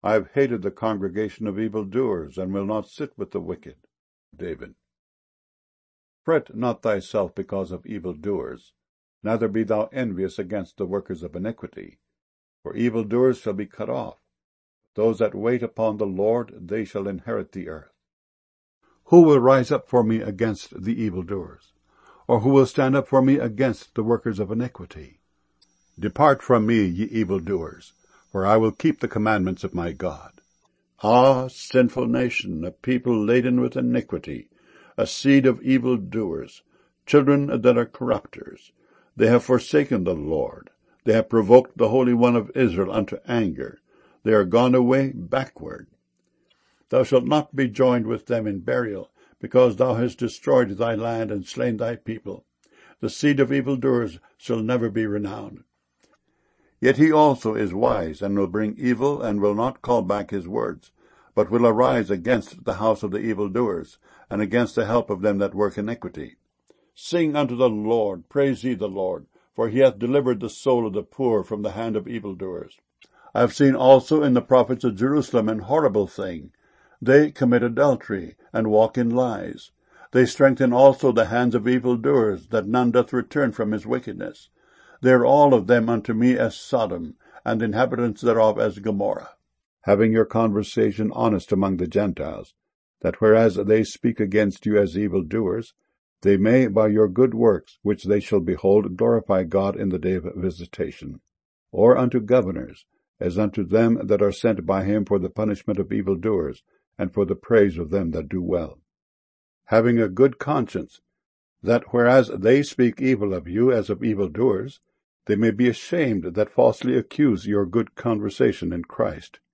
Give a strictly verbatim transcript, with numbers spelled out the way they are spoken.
I have hated the congregation of evildoers, and will not sit with the wicked. David. Fret not thyself because of evildoers, neither be thou envious against the workers of iniquity. For evildoers shall be cut off. Those that wait upon the Lord, they shall inherit the earth. Who will rise up for me against the evildoers? Or who will stand up for me against the workers of iniquity? Depart from me, ye evildoers, for I will keep the commandments of my God. Ah, sinful nation, a people laden with iniquity, a seed of evildoers, children that are corrupters. They have forsaken the Lord. They have provoked the Holy One of Israel unto anger. They are gone away backward. Thou shalt not be joined with them in burial, because thou hast destroyed thy land and slain thy people. The seed of evildoers shall never be renowned. Yet he also is wise, and will bring evil, and will not call back his words, but will arise against the house of the evildoers, and against the help of them that work iniquity. Sing unto the Lord, praise ye the Lord, for he hath delivered the soul of the poor from the hand of evildoers. I have seen also in the prophets of Jerusalem an horrible thing. They commit adultery, and walk in lies. They strengthen also the hands of evildoers, that none doth return from his wickedness. They are all of them unto me as Sodom, and the inhabitants thereof as Gomorrah. Having your conversation honest among the Gentiles, that whereas they speak against you as evildoers, they may by your good works, which they shall behold, glorify God in the day of visitation. Or unto governors, as unto them that are sent by him for the punishment of evildoers, and for the praise of them that do well. Having a good conscience, that whereas they speak evil of you as of evildoers, they may be ashamed that falsely accuse your good conversation in Christ.